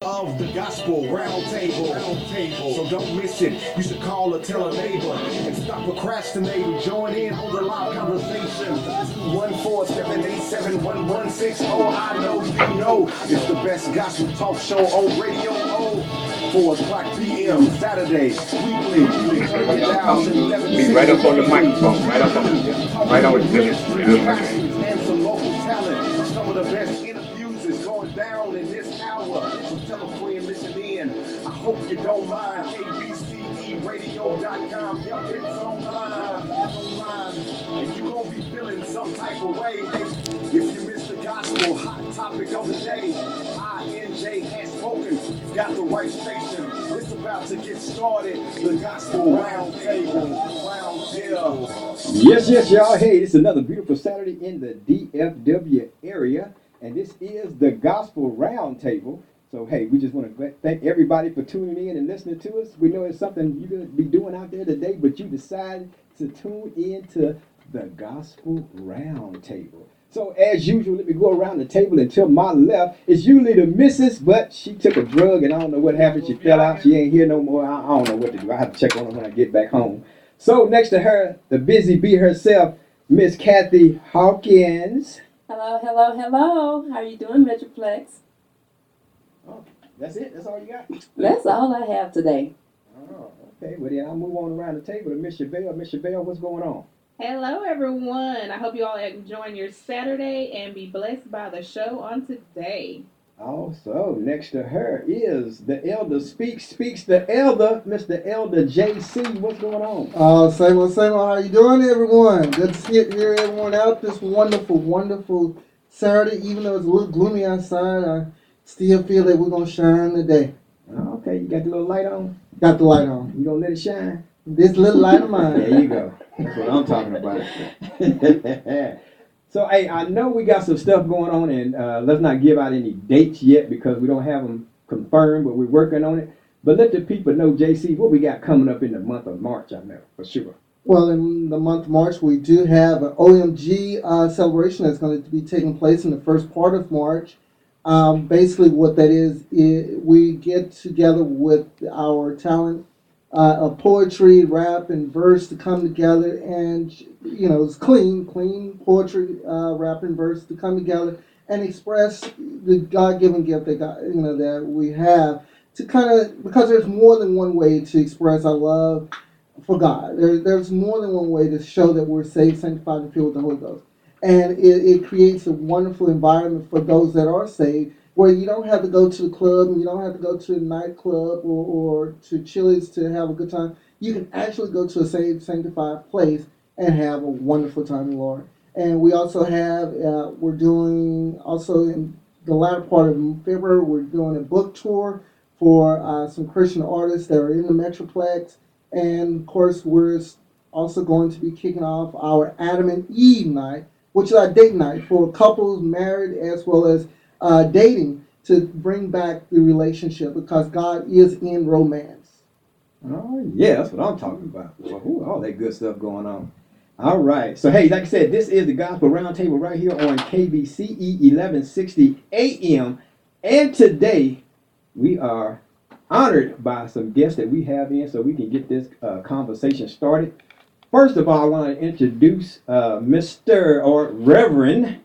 of the gospel roundtable. So don't miss it. You should call or tell a neighbor and stop procrastinating. Join in on the live conversation. 147871160. I know you know it's the best gospel talk show on radio. 4 o'clock p.m. Saturdays, weekly. Be right up on the microphone, right up on the And some local talent. Some of the best interviews is going down in this hour. So tell a friend, listen in. I hope you don't mind. ABCEradio.com. Yep, it's online. And you're going to be feeling some type of way. If you missed the gospel hot topic of the day, INJ has spoken. You got the right station. It's about to get started. The Gospel Roundtable. Yes, y'all. Hey, it's another beautiful Saturday in the DFW area, and this is the Gospel Roundtable. So, hey, we just want to thank everybody for tuning in and listening to us. We know it's something you're going to be doing out there today, but you decided to tune in to the Gospel Roundtable. So, as usual, let me go around the table, and to my left is usually the missus, but she took a drug, and I don't know what happened. She fell out. She ain't here no more. I don't know what to do. I have to check on her when I get back home. So, next to her, the busy bee herself, Miss Kathy Hawkins. Hello. How are you doing, Metroplex? Oh, that's it? That's all you got? That's all I have today. Oh, okay. Well, then I'll move on around the table to Miss Chabelle. Miss Chabelle, what's going on? Hello, everyone. I hope you all are enjoying your Saturday and be blessed by the show on today. Also, next to her is the elder speaks the elder, Mr. Elder JC. What's going on? Same old. How you doing, everyone? Good to hear everyone out this wonderful Saturday. Even though it's a little gloomy outside, I still feel that we're going to shine today. Oh, okay, you got the little light on? Got the light on. You going to let it shine? This little light of mine. There you go. That's what I'm talking about. So, hey, I know we got some stuff going on, and let's not give out any dates yet because we don't have them confirmed, but we're working on it. But let the people know, JC, what we got coming up in the month of March, I know, for sure. Well, in the month of March, we do have an OMG celebration that's going to be taking place in the first part of March. Basically, what that is we get together with our talent of poetry, rap, and verse to come together, and it's clean poetry, rap, and verse to come together and express the God-given gift that we have to because there's more than one way to express our love for God. There's more than one way to show that we're saved, sanctified, and filled with the Holy Ghost. And it creates a wonderful environment for those that are saved, where you don't have to go to the club and you don't have to go to a nightclub or to Chili's to have a good time. You can actually go to a saved, sanctified place and have a wonderful time in the Lord. And we also have, we're doing also in the latter part of February, we're doing a book tour for some Christian artists that are in the Metroplex. And of course, we're also going to be kicking off our Adam and Eve night, which is our date night for couples married as well as dating, to bring back the relationship because God is in romance. Oh, yeah, that's what I'm talking about. Well, all that good stuff going on. All right. So, hey, like I said, this is the Gospel Roundtable right here on KBCE 1160 AM. And today, we are honored by some guests that we have in so we can get this conversation started. First of all, I want to introduce Mr. or Reverend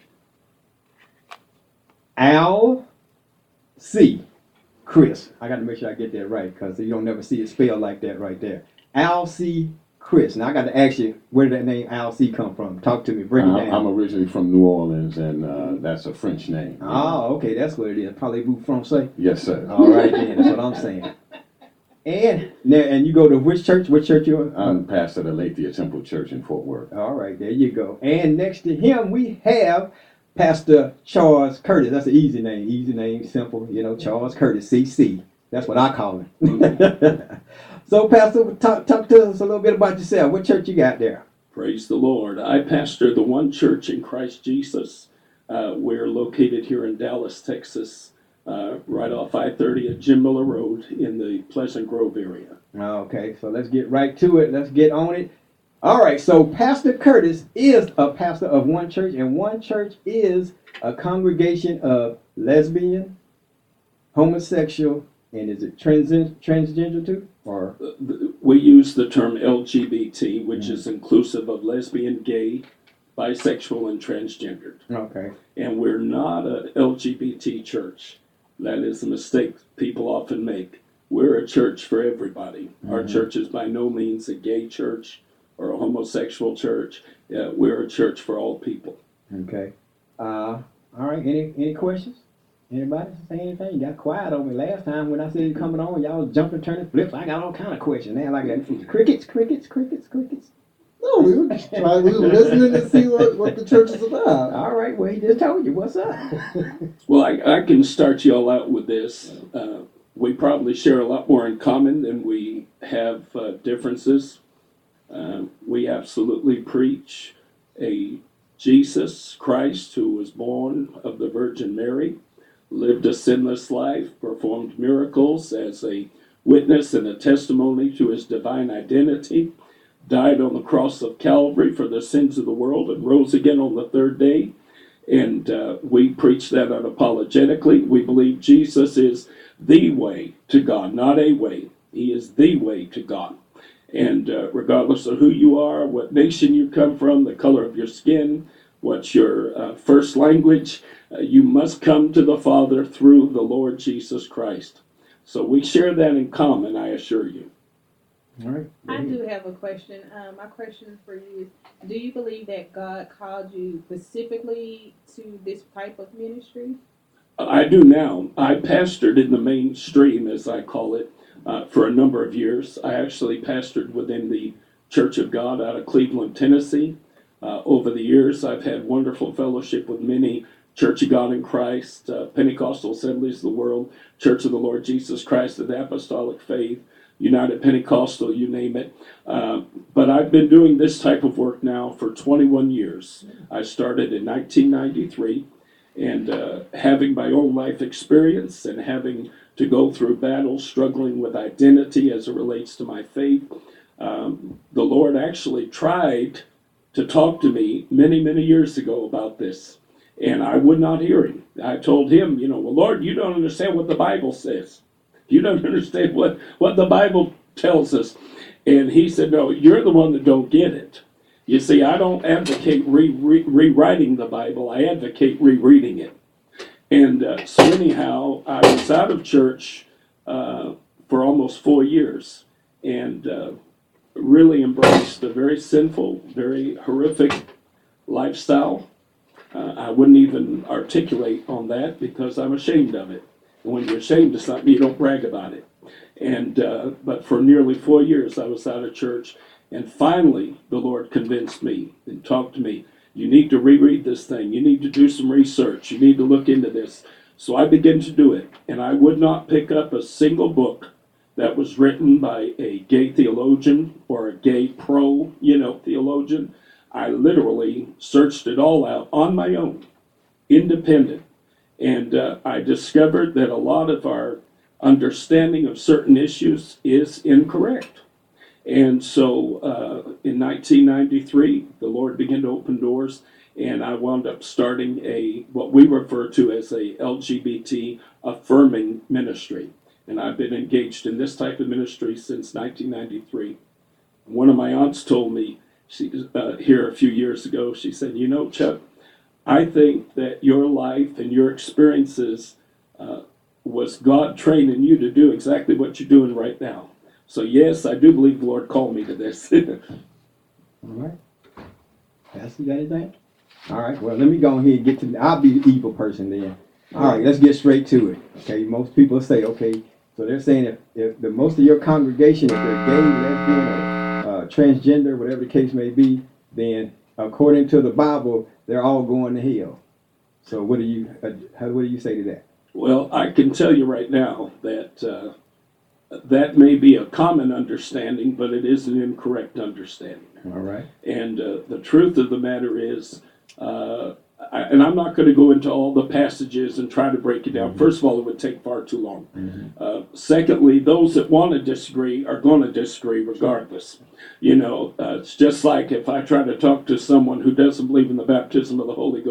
Al C. Chris. I got to make sure I get that right because you don't never see it spelled like that right there. Al C. Chris. Now, I got to ask you, where did that name Al C. come from? Talk to me. Break it down. I'm originally from New Orleans, and that's a French name. Oh, okay. That's what it is. Parlez-vous français? Yes, sir. All right, then. That's what I'm saying. And you go to which church? Which church you're? I'm pastor of the Aletheia Temple Church in Fort Worth. All right, there you go. And next to him, we have Pastor Charles Curtis. That's an easy name, simple. Charles Curtis, CC. That's what I call him. So, Pastor, talk to us a little bit about yourself. What church you got there? Praise the Lord. I pastor the one church in Christ Jesus. We're located here in Dallas, Texas, right off I-30 at Jim Miller Road in the Pleasant Grove area. Okay, so let's get right to it. Let's get on it. All right, so Pastor Curtis is a pastor of one church, and one church is a congregation of lesbian, homosexual, and is it transgender too? Or We use the term LGBT, which is inclusive of lesbian, gay, bisexual, and transgendered. okay, And we're not a LGBT church. That is a mistake people often make. We're a church for everybody. Our church is by no means a gay church or a homosexual church. We're a church for all people. okay. All right. Any questions? Anybody say anything? You got quiet on me last time when I said you coming on. Y'all was jumping, turning, flips. I got all kind of questions now. Like that. Crickets. No, we were listening to see what the church is about. All right. Well, he just told you what's up. Well, I can start you all out with this. We probably share a lot more in common than we have differences. We absolutely preach a Jesus Christ who was born of the Virgin Mary, lived a sinless life, performed miracles as a witness and a testimony to his divine identity, died on the cross of Calvary for the sins of the world, and rose again on the third day. And we preach that unapologetically. We believe Jesus is the way to God, not a way. He is the way to God. And regardless of who you are, what nation you come from, the color of your skin, what's your first language, you must come to the Father through the Lord Jesus Christ. So we share that in common, I assure you. All right. I do have a question. My question for you is, do you believe that God called you specifically to this type of ministry? I do now. I pastored in the mainstream, as I call it, for a number of years. I actually pastored within the Church of God out of Cleveland, Tennessee. Over the years, I've had wonderful fellowship with many Church of God in Christ, Pentecostal Assemblies of the World, Church of the Lord Jesus Christ of the Apostolic Faith, United Pentecostal, you name it. But I've been doing this type of work now for 21 years. I started in 1993, and having my own life experience and having to go through battles, struggling with identity as it relates to my faith, the Lord actually tried to talk to me many, many years ago about this. And I would not hear him. I told him, well, Lord, you don't understand what the Bible says. You don't understand what the Bible tells us. And he said, no, you're the one that don't get it. You see, I don't advocate rewriting the Bible. I advocate rereading it. And so anyhow, I was out of church for almost 4 years and really embraced a very sinful, very horrific lifestyle. I wouldn't even articulate on that because I'm ashamed of it. And when you're ashamed of something, you don't brag about it. And but for nearly 4 years, I was out of church. And finally, the Lord convinced me and talked to me. You need to reread this thing. You need to do some research. You need to look into this. So I began to do it. And I would not pick up a single book that was written by a gay theologian or a gay theologian. I literally searched it all out on my own, independent. And I discovered that a lot of our understanding of certain issues is incorrect. And so in 1993, the Lord began to open doors, and I wound up starting what we refer to as a LGBT affirming ministry. And I've been engaged in this type of ministry since 1993. One of my aunts told me, here a few years ago, she said, Chuck, I think that your life and your experiences was God training you to do exactly what you're doing right now. So yes, I do believe the Lord called me to this. All right. Pastor, you got anything? All right. Well, let me go ahead and get to. I'll be the evil person then. All right. Let's get straight to it. Okay. Most people say, okay. So they're saying if the most of your congregation, if they're gay, lesbian, or transgender, whatever the case may be, then according to the Bible, they're all going to hell. So what do you say to that? Well, I can tell you right now that that may be a common understanding, but it is an incorrect understanding. All right. And the truth of the matter is, and I'm not going to go into all the passages and try to break it down. Mm-hmm. First of all, it would take far too long. Mm-hmm. Secondly, those that want to disagree are going to disagree regardless. It's just like if I try to talk to someone who doesn't believe in the baptism of the Holy Ghost,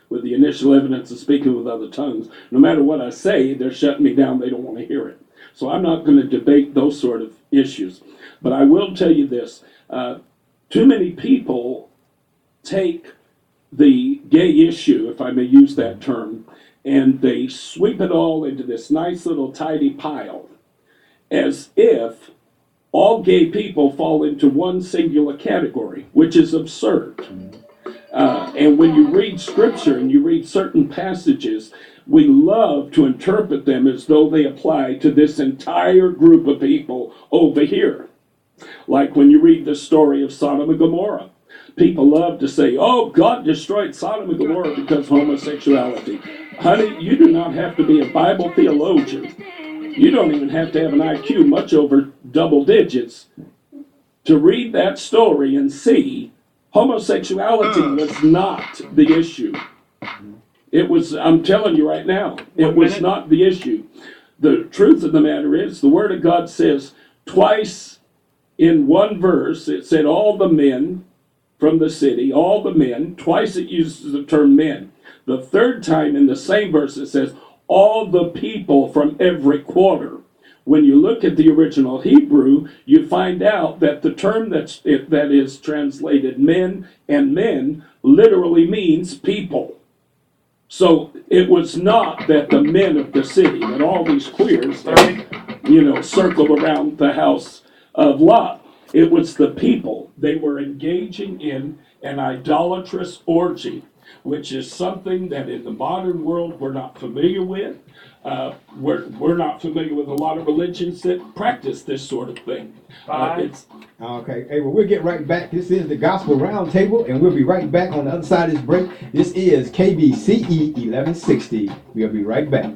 with the initial evidence of speaking with other tongues. No matter what I say, they're shutting me down. They don't want to hear it. So I'm not going to debate those sort of issues. But I will tell you this. Too many people take the gay issue, if I may use that term, and they sweep it all into this nice little tidy pile, as if all gay people fall into one singular category, which is absurd. And when you read scripture and you read certain passages, we love to interpret them as though they apply to this entire group of people over here. Like when you read the story of Sodom and Gomorrah. People love to say, oh, God destroyed Sodom and Gomorrah because of homosexuality. Honey, you do not have to be a Bible theologian. You don't even have to have an IQ much over double digits to read that story and see homosexuality was not the issue. It was, I'm telling you right now, it was not the issue. The truth of the matter is, the Word of God says twice in one verse, it said all the men from the city, all the men. Twice it uses the term men. The third time in the same verse it says all the people from every quarter. When you look at the original Hebrew, you find out that the term that is translated men and men literally means people. So it was not that the men of the city, that all these queers that, circled around the house of Lot. It was the people. They were engaging in an idolatrous orgy, which is something that in the modern world we're not familiar with. We're not familiar with a lot of religions that practice this sort of thing. Okay, hey, well, we'll get right back. This is the Gospel Roundtable, and we'll be right back on the other side of this break. This is KBCE 1160. We'll be right back.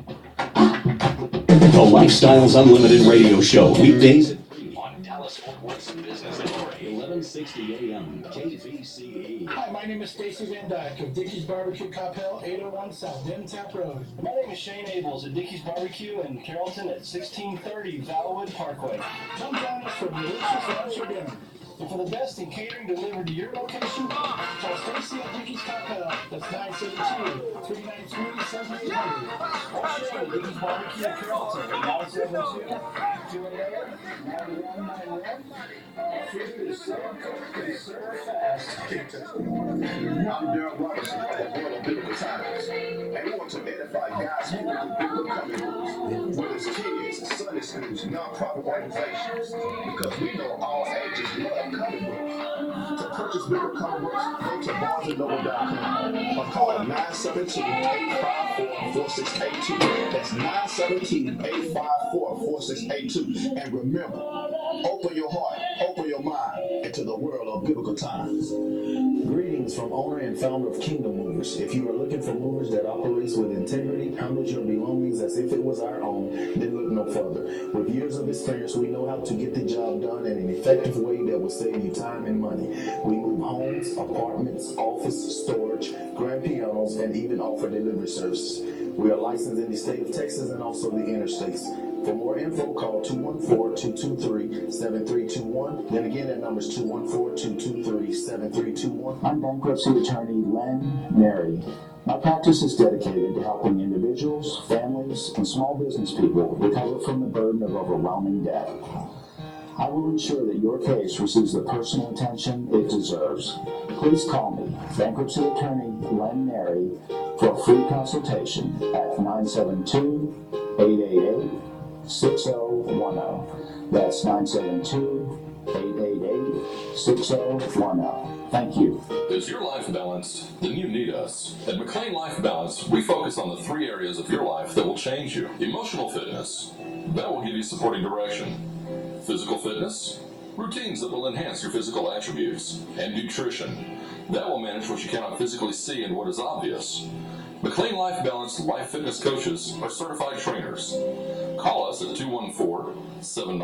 The Lifestyles Unlimited radio show, weekdays at 3 on Dallas-Fort Worth's Business Authority, 1160 AM, KBCE. Hi, my name is Stacy Van Dyke of Dickey's Barbecue Coppell, 801 South Denton Tap Road. My name is Shane Ables at Dickey's Barbecue in Carrollton at 1630 Valwood Parkway. Come join us for delicious lunch or dinner. And for the best in catering delivered to your location, call Stacy at Dickey's Coppell. That's 972-393-7800. or Shane at Dickey's Barbecue in Carrollton at 972-288-9191. Food is served quick and served fast. I'm Darryl Robinson at World of Biblical Times, and we want to edify God's people with biblical coming, whether it's kids, Sunday schools, nonprofit organizations, because we know all ages love comic books. To purchase biblical comic books, go to BarnesandNoble.com or call 972-854-4682. That's 972-854-4682. And remember, open your heart, open your mind into the world of biblical times. Greetings from owner and founder of Kingdom Movers. If you are looking for movers that operates with integrity, handles your belongings as if it was our own, then look no further. With years of experience, we know how to get the job done in an effective way that will save you time and money. We move homes, apartments, office, storage, grand pianos, and even offer delivery services. We are licensed in the state of Texas and also the interstates. For more info, call 214-223-7321. Then again, that number is 214-223-7321. I'm bankruptcy attorney Len Mary. My practice is dedicated to helping individuals, families, and small business people recover from the burden of overwhelming debt. I will ensure that your case receives the personal attention it deserves. Please call me, bankruptcy attorney Len Mary, for a free consultation at 972-888-6010. That's 972-888-6010. Thank you. Is your life balanced? Then you need us. At McLean Life Balance, we focus on the 3 areas of your life that will change you. Emotional fitness, that will give you supporting direction. Physical fitness, routines that will enhance your physical attributes. And nutrition, that will manage what you cannot physically see and what is obvious. McLean Life Balance Life Fitness Coaches are certified trainers. Call us at 214-79